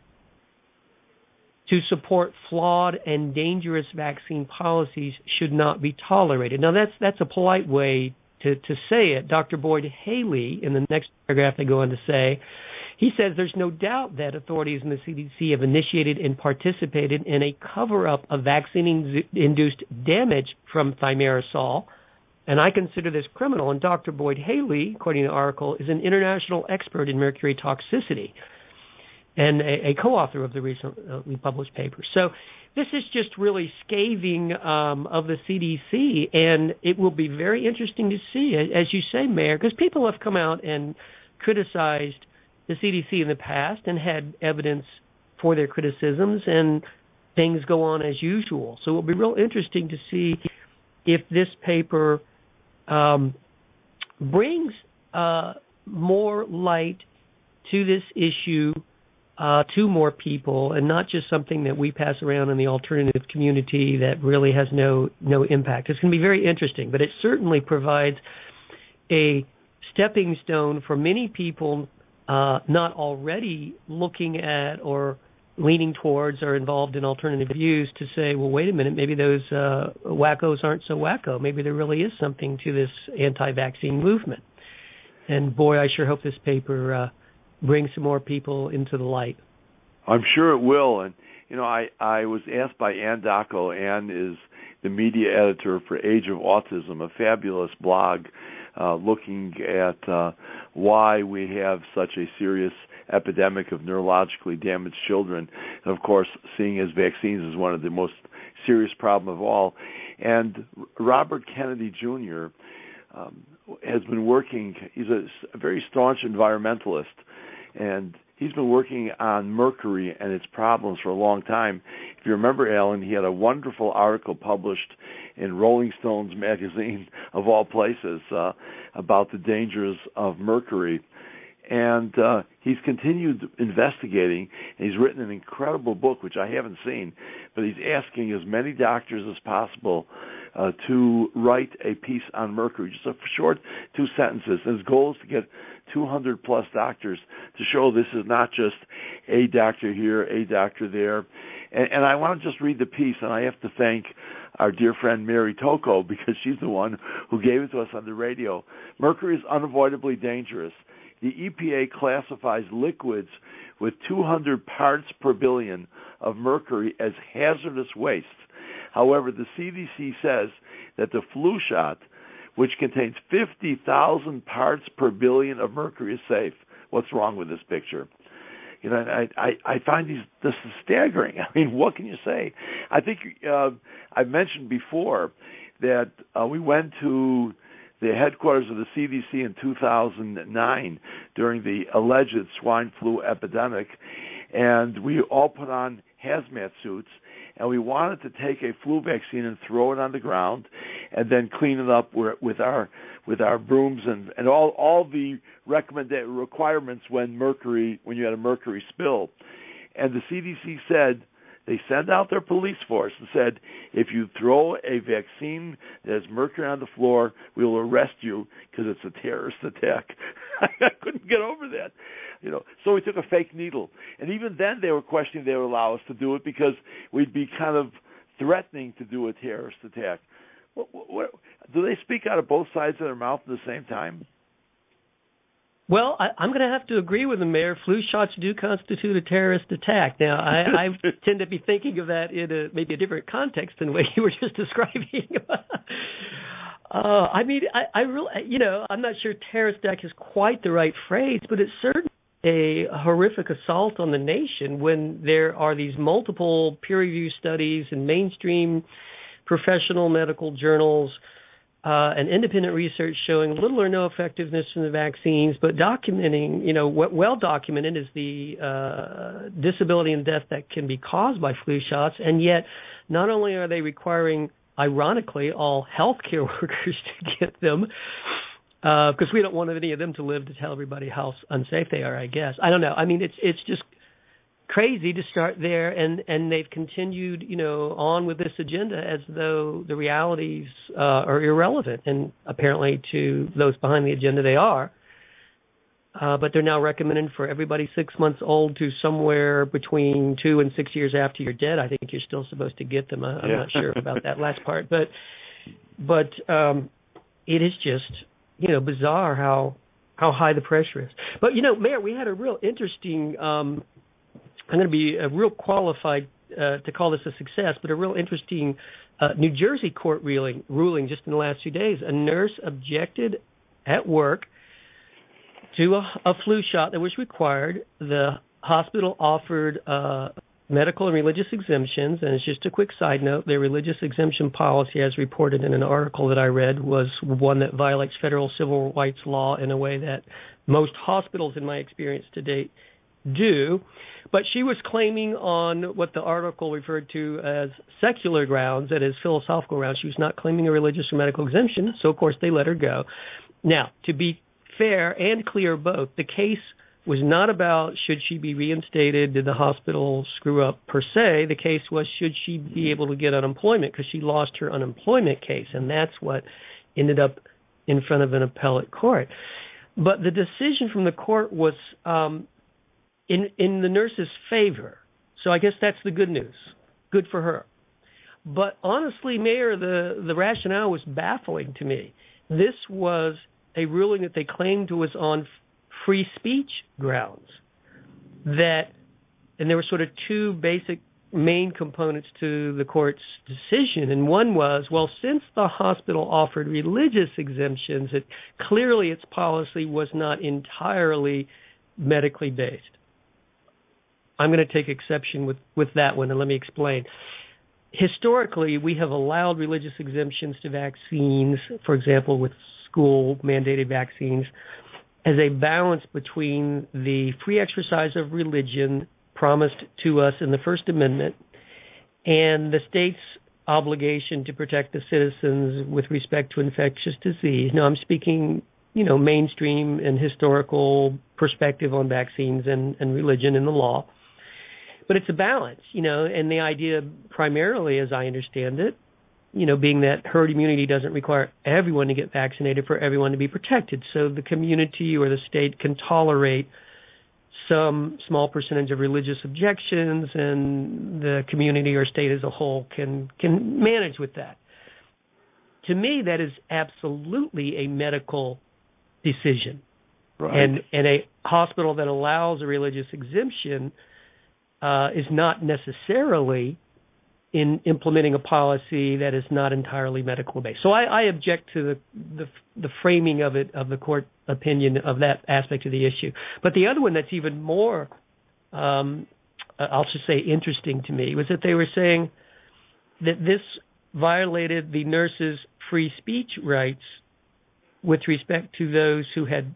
to support flawed and dangerous vaccine policies should not be tolerated. Now, that's a polite way to say it. Dr. Boyd Haley, in the next paragraph they go on to say, he says there's no doubt that authorities in the CDC have initiated and participated in a cover-up of vaccine-induced damage from thimerosal, and I consider this criminal. And Dr. Boyd Haley, according to the article, is an international expert in mercury toxicity and a co-author of the recently published paper. So this is just really scathing of the CDC, and it will be very interesting to see, as you say, Mayor, because people have come out and criticized the CDC in the past and had evidence for their criticisms, and things go on as usual. So it will be real interesting to see if this paper brings more light to this issue to more people, and not just something that we pass around in the alternative community that really has no impact. It's going to be very interesting, but it certainly provides a stepping stone for many people not already looking at or leaning towards or involved in alternative views to say, well, wait a minute, maybe those wackos aren't so wacko. Maybe there really is something to this anti-vaccine movement. And boy, I sure hope this paper brings some more people into the light. I'm sure it will. And, I was asked by Ann Dacko. Ann is the media editor for Age of Autism, a fabulous blog looking at why we have such a serious epidemic of neurologically damaged children, and of course seeing as vaccines is one of the most serious problems of all. And Robert Kennedy Jr. Has been working, he's a very staunch environmentalist, and he's been working on mercury and its problems for a long time. If you remember, Alan, he had a wonderful article published in Rolling Stones magazine, of all places, about the dangers of mercury. And he's continued investigating, and he's written an incredible book, which I haven't seen, but he's asking as many doctors as possible to write a piece on mercury, just a short 2 sentences. And his goal is to get 200-plus doctors to show this is not just a doctor here, a doctor there. And I want to just read the piece, and I have to thank our dear friend Mary Tocco, because she's the one who gave it to us on the radio. Mercury is unavoidably dangerous. The EPA classifies liquids with 200 parts per billion of mercury as hazardous waste. However, the CDC says that the flu shot, which contains 50,000 parts per billion of mercury, is safe. What's wrong with this picture? You know, I find this is staggering. I mean, what can you say? I think I mentioned before that we went to the headquarters of the CDC in 2009 during the alleged swine flu epidemic, and we all put on hazmat suits, and we wanted to take a flu vaccine and throw it on the ground and then clean it up with our brooms and all the requirements when you had a mercury spill. And the CDC said, they sent out their police force and said, if you throw a vaccine that has mercury on the floor, we will arrest you because it's a terrorist attack. I couldn't get over that. So we took a fake needle. And even then they were questioning they would allow us to do it because we'd be kind of threatening to do a terrorist attack. Do they speak out of both sides of their mouth at the same time? Well, I'm going to have to agree with the mayor. Flu shots do constitute a terrorist attack. Now, I tend to be thinking of that in maybe a different context than the way you were just describing. I mean, I really, I'm not sure terrorist attack is quite the right phrase, but it's certainly a horrific assault on the nation when there are these multiple peer-reviewed studies in mainstream professional medical journals and independent research showing little or no effectiveness from the vaccines, but documenting, what well documented is the disability and death that can be caused by flu shots, and yet not only are they requiring, ironically, all healthcare workers to get them, because we don't want any of them to live to tell everybody how unsafe they are, I guess. I don't know. I mean, it's just crazy to start there, and they've continued, on with this agenda as though the realities are irrelevant, and apparently to those behind the agenda they are. But they're now recommending for everybody 6 months old to somewhere between 2 and 6 years after you're dead. I think you're still supposed to get them. I'm not sure about that last part, but it is just bizarre how high the pressure is. But Mayor, we had a real interesting. I'm going to be real qualified to call this a success, but a real interesting New Jersey court ruling just in the last few days. A nurse objected at work to a flu shot that was required. The hospital offered medical and religious exemptions, and it's just a quick side note, their religious exemption policy, as reported in an article that I read, was one that violates federal civil rights law in a way that most hospitals, in my experience to date, do. But she was claiming on what the article referred to as secular grounds, that is philosophical grounds. She was not claiming a religious or medical exemption, so of course they let her go. Now, to be fair and clear both, the case was not about should she be reinstated, did the hospital screw up per se. The case was should she be able to get unemployment because she lost her unemployment case, and that's what ended up in front of an appellate court. But the decision from the court was in the nurse's favor. So I guess that's the good news. Good for her. But honestly, Mayor, the rationale was baffling to me. This was a ruling that they claimed was on free speech grounds. And there were sort of two basic main components to the court's decision, and one was, well, since the hospital offered religious exemptions, clearly its policy was not entirely medically based. I'm going to take exception with that one, and let me explain. Historically, we have allowed religious exemptions to vaccines, for example, with school-mandated vaccines, as a balance between the free exercise of religion promised to us in the First Amendment and the state's obligation to protect the citizens with respect to infectious disease. Now, I'm speaking, mainstream and historical perspective on vaccines and religion in the law. But it's a balance, and the idea primarily, as I understand it, being that herd immunity doesn't require everyone to get vaccinated for everyone to be protected. So the community or the state can tolerate some small percentage of religious objections, and the community or state as a whole can manage with that. To me, that is absolutely a medical decision. Right. And a hospital that allows a religious exemption is not necessarily in implementing a policy that is not entirely medical based. So I object to the framing of it, of the court opinion of that aspect of the issue. But the other one that's even more, I'll just say interesting to me, was that they were saying that this violated the nurses' free speech rights with respect to those who had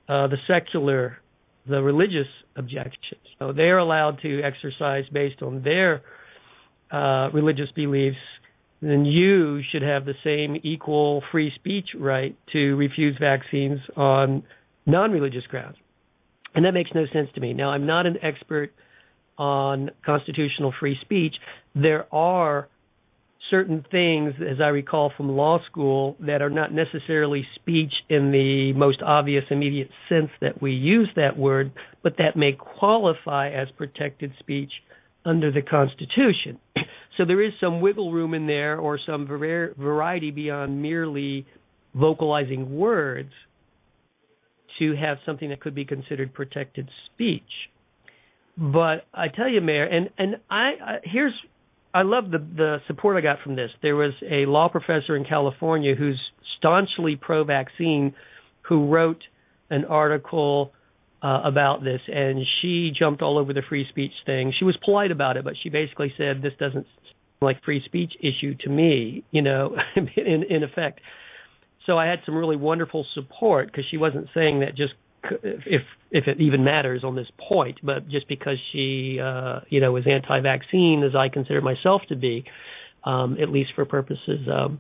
the religious objections. So they're allowed to exercise based on their religious beliefs, then you should have the same equal free speech right to refuse vaccines on non-religious grounds. And that makes no sense to me. Now, I'm not an expert on constitutional free speech. There are certain things, as I recall from law school, that are not necessarily speech in the most obvious, immediate sense that we use that word, but that may qualify as protected speech under the Constitution. So there is some wiggle room in there, or some variety beyond merely vocalizing words to have something that could be considered protected speech. But I tell you, Mayor, and I love the support I got from this. There was a law professor in California who's staunchly pro-vaccine who wrote an article about this, and she jumped all over the free speech thing. She was polite about it, but she basically said, this doesn't seem like free speech issue to me, in effect. So I had some really wonderful support, because she wasn't saying that just if it even matters on this point, but just because she, was anti-vaccine, as I consider myself to be, at least for purposes.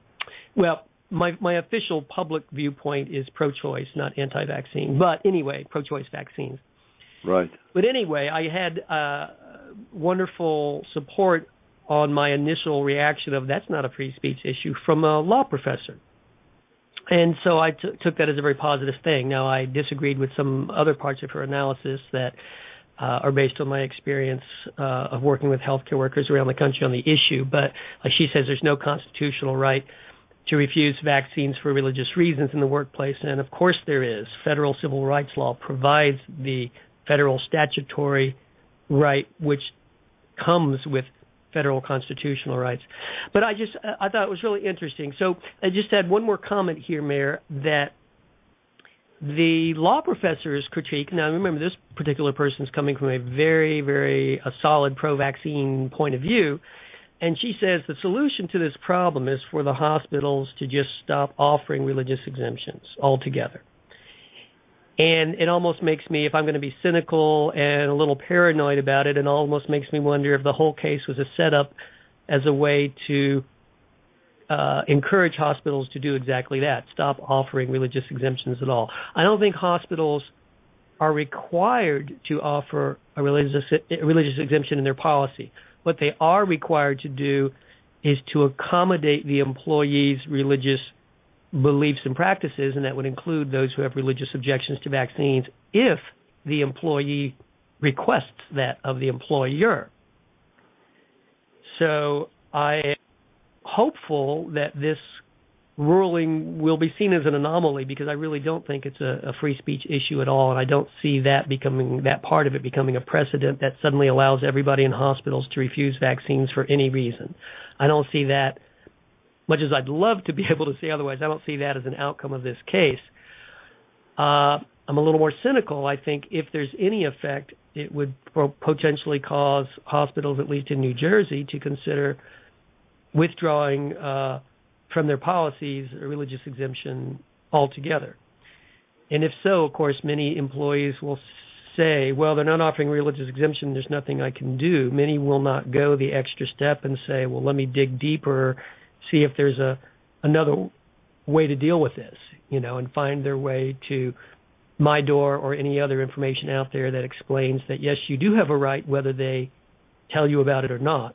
My official public viewpoint is pro-choice, not anti-vaccine. But anyway, pro-choice vaccines. Right. But anyway, I had wonderful support on my initial reaction of that's not a free speech issue from a law professor. And so I took that as a very positive thing. Now, I disagreed with some other parts of her analysis that are based on my experience of working with healthcare workers around the country on the issue. But like she says, there's no constitutional right to refuse vaccines for religious reasons in the workplace. And, of course, there is. Federal civil rights law provides the federal statutory right, which comes with federal constitutional rights. But I thought it was really interesting. So I just had one more comment here, Mayor, that the law professor's critique, now remember this particular person is coming from a very, very solid pro-vaccine point of view, and she says the solution to this problem is for the hospitals to just stop offering religious exemptions altogether. And it almost makes me, if I'm going to be cynical and a little paranoid about it, it almost makes me wonder if the whole case was a setup as a way to encourage hospitals to do exactly that, stop offering religious exemptions at all. I don't think hospitals are required to offer a religious exemption in their policy. What they are required to do is to accommodate the employees' religious beliefs and practices, and that would include those who have religious objections to vaccines, if the employee requests that of the employer. So I am hopeful that this ruling will be seen as an anomaly, because I really don't think it's a free speech issue at all, and I don't see that part of it becoming a precedent that suddenly allows everybody in hospitals to refuse vaccines for any reason. I don't see that, much as I'd love to be able to say otherwise, I don't see that as an outcome of this case. I'm a little more cynical. I think if there's any effect, it would potentially cause hospitals, at least in New Jersey, to consider withdrawing from their policies a religious exemption altogether. And if so, of course, many employees will say, well, they're not offering religious exemption, there's nothing I can do. Many will not go the extra step and say, well, let me dig deeper, see if there's another way to deal with this, and find their way to my door or any other information out there that explains that, yes, you do have a right, whether they tell you about it or not.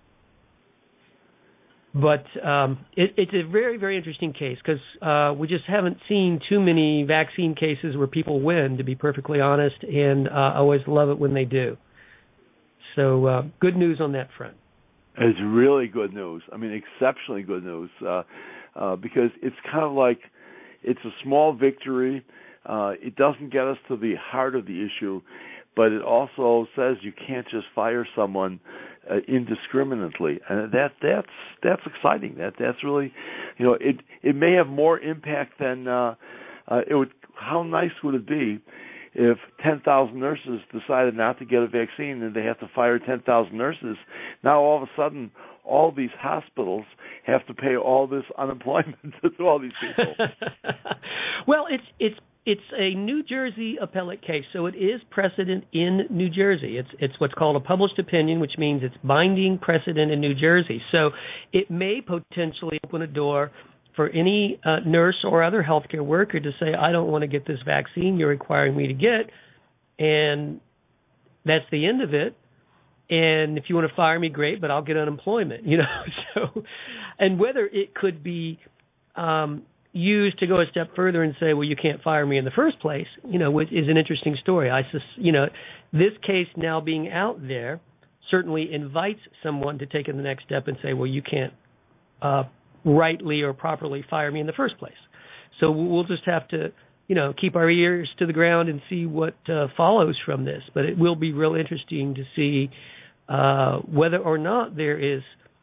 But it's a very, very interesting case, because we just haven't seen too many vaccine cases where people win, to be perfectly honest, and I always love it when they do. So good news on that front. It's really good news. I mean, exceptionally good news, because it's kind of like it's a small victory. It doesn't get us to the heart of the issue, but it also says you can't just fire someone indiscriminately, and that's exciting. That's really, it may have more impact than it would. How nice would it be if 10,000 nurses decided not to get a vaccine and they have to fire 10,000 nurses? Now all of a sudden, all these hospitals have to pay all this unemployment to all these people. Well, it's a New Jersey appellate case, so it is precedent in New Jersey. It's what's called a published opinion, which means it's binding precedent in New Jersey. So it may potentially open a door for any nurse or other healthcare worker to say, I don't want to get this vaccine you're requiring me to get, and that's the end of it. And if you want to fire me, great, but I'll get unemployment, So, and whether it could be used to go a step further and say, well, you can't fire me in the first place, which is an interesting story. This case now being out there certainly invites someone to take the next step and say, well, you can't rightly or properly fire me in the first place. So we'll just have to, keep our ears to the ground and see what follows from this. But it will be real interesting to see whether or not there is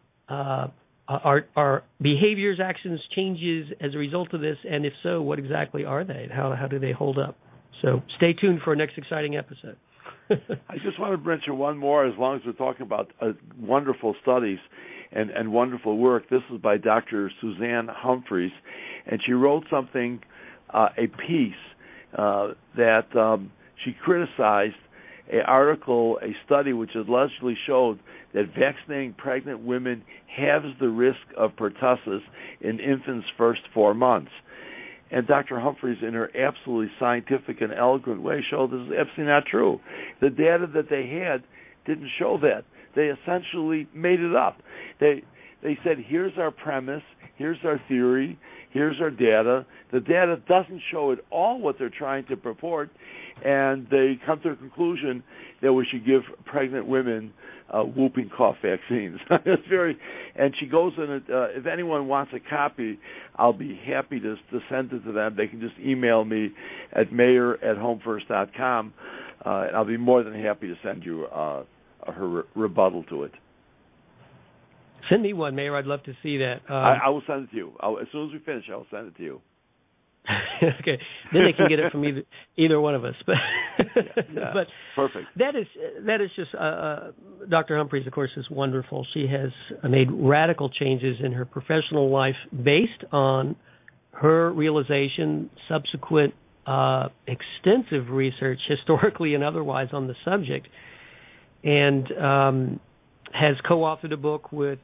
our behaviors, actions, changes as a result of this, and if so, what exactly are they, and how do they hold up? So stay tuned for our next exciting episode. I just want to mention one more, as long as we're talking about wonderful studies and wonderful work. This is by Dr. Suzanne Humphries, and she wrote something, a piece that she criticized an article, a study which allegedly showed that vaccinating pregnant women halves the risk of pertussis in infants' first 4 months. And Dr. Humphries, in her absolutely scientific and eloquent way, showed this is absolutely not true. The data that they had didn't show that. They essentially made it up. They said, here's our premise, here's our theory, here's our data. The data doesn't show at all what they're trying to purport, and they come to a conclusion that we should give pregnant women whooping cough vaccines. It's and she goes in it. If anyone wants a copy, I'll be happy to send it to them. They can just email me at mayor@homefirst.com, and I'll be more than happy to send you her rebuttal to it. Send me one, Mayor. I'd love to see that. I will send it to you. As soon as we finish, I'll send it to you. Okay, then they can get it from either one of us. But but perfect. That is just Dr. Humphries, of course, is wonderful. She has made radical changes in her professional life based on her realization, subsequent extensive research, historically and otherwise, on the subject, and has co-authored a book with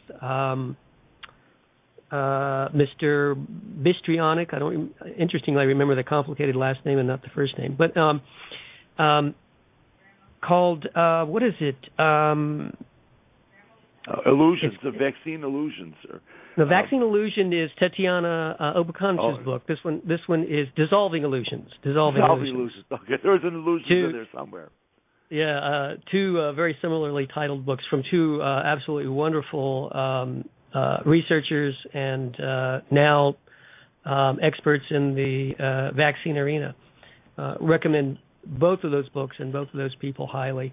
Mr. Bystrionyk. Interestingly, I remember the complicated last name and not the first name. But called, what is it? Illusions, the Vaccine Illusions. The Vaccine Illusion is Tatiana Obukanch's book. This one is Dissolving Illusions. Dissolving Illusions. Okay, there was an illusion in there somewhere. Yeah, two very similarly titled books from two absolutely wonderful researchers and now experts in the vaccine arena. Recommend both of those books and both of those people highly.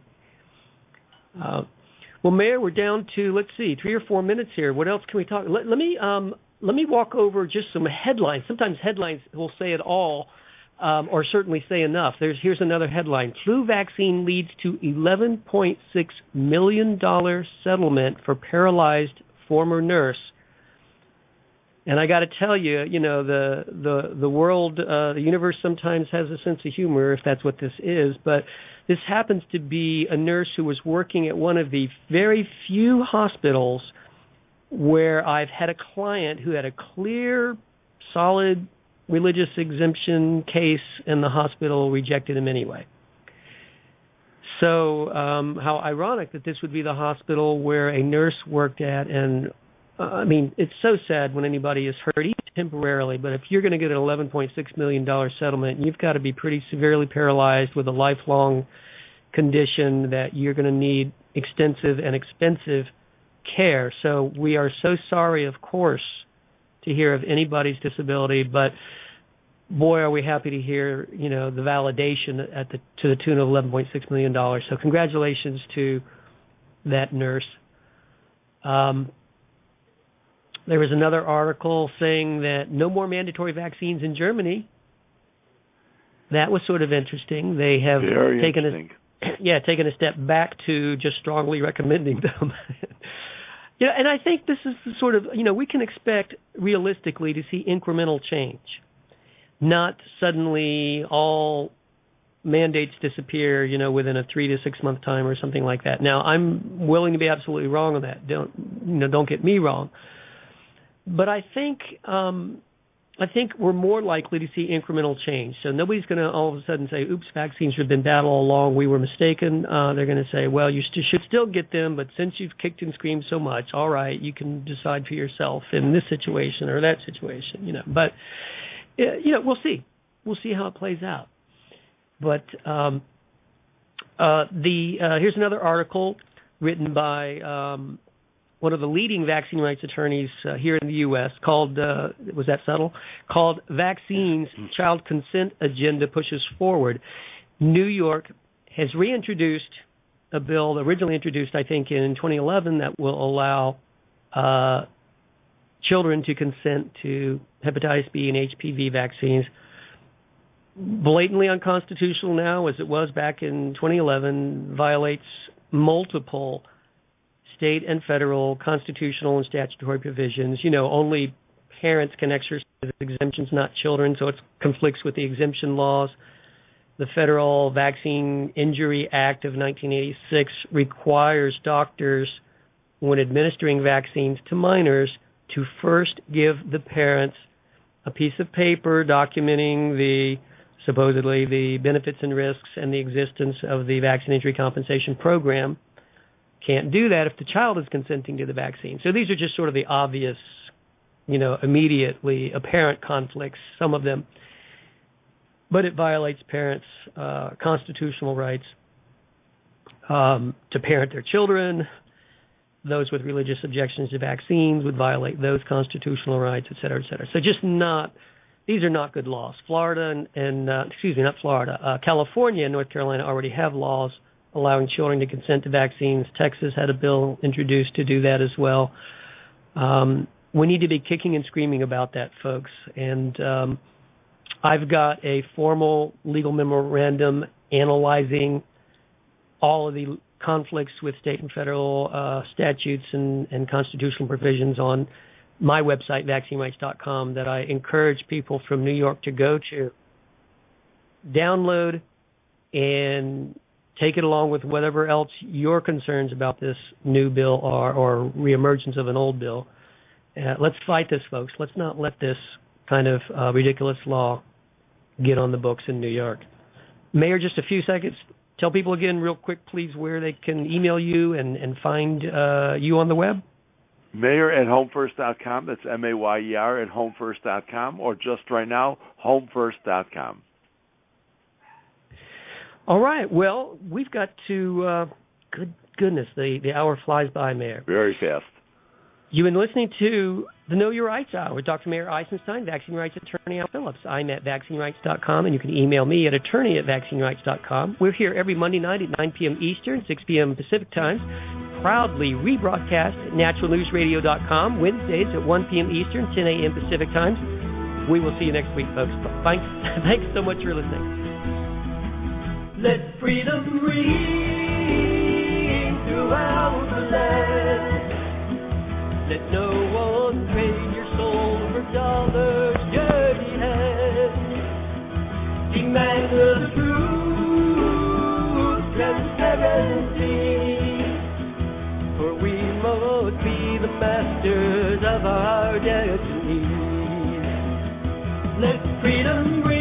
Well, Mayor, we're down to, let's see, 3 or 4 minutes here. What else can we talk? Let me walk over just some headlines. Sometimes headlines will say it all, or certainly say enough. Here's another headline. Flu vaccine leads to $11.6 million settlement for paralyzed former nurse. And I got to tell you, the world, the universe sometimes has a sense of humor, if that's what this is. But this happens to be a nurse who was working at one of the very few hospitals where I've had a client who had a clear, solid religious exemption case, and the hospital rejected him anyway. So how ironic that this would be the hospital where a nurse worked at, and I mean, it's so sad when anybody is hurt, even temporarily, but if you're going to get an $11.6 million settlement, you've got to be pretty severely paralyzed with a lifelong condition that you're going to need extensive and expensive care. So we are so sorry, of course, to hear of anybody's disability, but boy, are we happy to hear, the validation to the tune of $11.6 million. So congratulations to that nurse. There was another article saying that no more mandatory vaccines in Germany. That was sort of interesting. They have taken a step back to just strongly recommending them. And I think this is the sort of, we can expect realistically to see incremental change, not suddenly all mandates disappear, within a 3 to 6 month time or something like that. Now, I'm willing to be absolutely wrong on that. Don't get me wrong. But I think we're more likely to see incremental change. So nobody's going to all of a sudden say, oops, vaccines have been bad all along, we were mistaken. They're going to say, well, you should still get them, but since you've kicked and screamed so much, all right, you can decide for yourself in this situation or that situation, But, we'll see. We'll see how it plays out. But here's another article written by one of the leading vaccine rights attorneys here in the U.S. called, was that subtle? Called Vaccines, Child Consent Agenda Pushes Forward. New York has reintroduced a bill originally introduced, I think, in 2011 that will allow children to consent to hepatitis B and HPV vaccines. Blatantly unconstitutional now, as it was back in 2011, violates multiple state and federal constitutional and statutory provisions. Only parents can exercise exemptions, not children, so it conflicts with the exemption laws. The Federal Vaccine Injury Act of 1986 requires doctors, when administering vaccines to minors, to first give the parents a piece of paper documenting supposedly the benefits and risks and the existence of the vaccine injury compensation program. Can't do that if the child is consenting to the vaccine. So these are just sort of the obvious, immediately apparent conflicts, some of them. But it violates parents' constitutional rights to parent their children. Those with religious objections to vaccines would violate those constitutional rights, et cetera, et cetera. So these are not good laws. California and North Carolina already have laws allowing children to consent to vaccines. Texas had a bill introduced to do that as well. We need to be kicking and screaming about that, folks. And I've got a formal legal memorandum analyzing all of the conflicts with state and federal statutes and constitutional provisions on my website, vaccinerights.com, that I encourage people from New York to go to, download, and take it along with whatever else your concerns about this new bill are, or reemergence of an old bill. Let's fight this, folks. Let's not let this kind of ridiculous law get on the books in New York. Mayor, just a few seconds. Tell people again real quick, please, where they can email you and find you on the web. Mayor@homefirst.com. That's MAYER at homefirst.com, or just right now, homefirst.com. All right. Well, we've got to, good goodness, the hour flies by, Mayor. Very fast. You've been listening to the Know Your Rights Hour with Dr. Mayer Eisenstein, Vaccine Rights Attorney Al Phillips. I'm at vaccinerights.com, and you can email me at attorney@vaccinerights.com. We're here every Monday night at 9 p.m. Eastern, 6 p.m. Pacific times. Proudly rebroadcast at naturalnewsradio.com, Wednesdays at 1 p.m. Eastern, 10 a.m. Pacific times. We will see you next week, folks. Thanks so much for listening. Let freedom ring throughout the land. Let no one trade your soul for dollars, dirty hands. Demand the truth, transparency. For we must be the masters of our destiny. Let freedom ring.